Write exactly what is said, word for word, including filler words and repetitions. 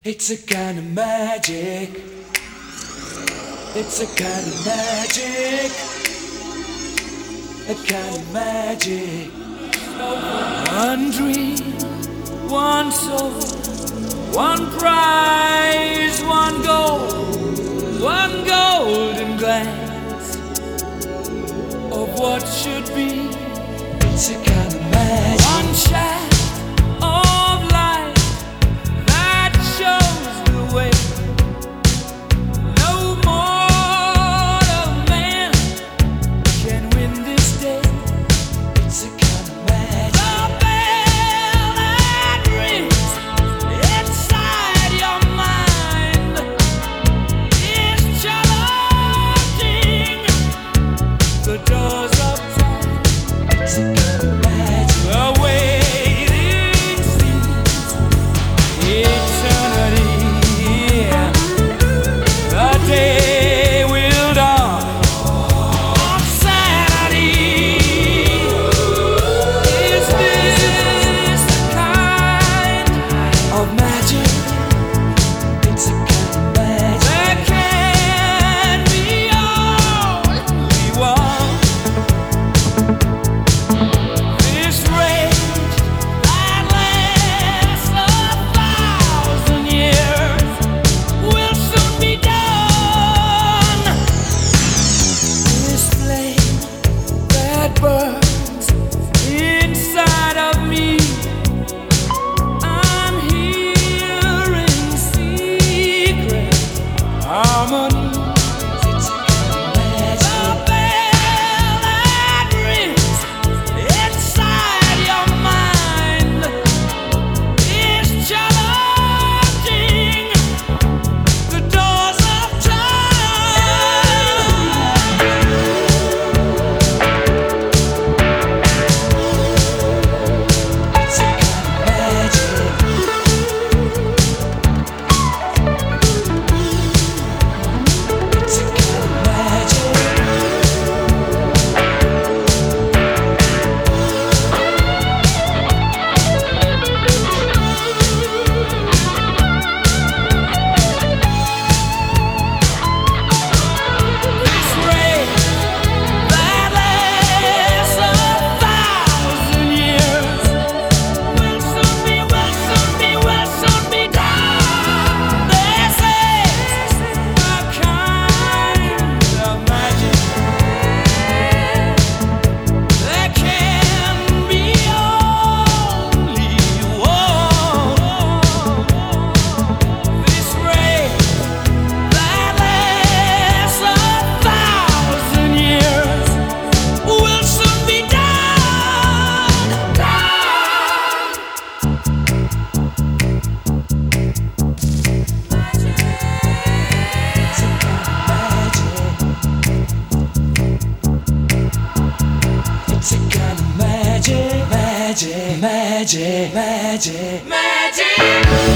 It's a kind of magic. It's a kind of magic. A kind of magic. One dream, one soul, one prize, one goal, one golden glance of what should be. It's a kind of magic. One shaft of light that shows the way. No mortal man can win this day. It's a kind of magic. The bell that rings inside your mind is challenging the doors of time. It's a kind of magic. The waiting seems eternity. The day will dawn on Saturday. Is this the kind of magic? It's a kind of magic. There can be only one. This rage that lasts a thousand years will soon be done. This flame that burns inside of me, I'm hearing secret harmonies. It's a kind of magic. The bell that rings inside your mind is challenging the doors of time. It's a kind of magic. It's a kind of magic. This ray that lasts a thousand years will soon be, will soon be, will soon be done. This is a kind of magic. There can be only one. This ray that lasts a thousand years will soon be done. It's a kind of magic. It's a kind of magic, magic, magic, magic, magic.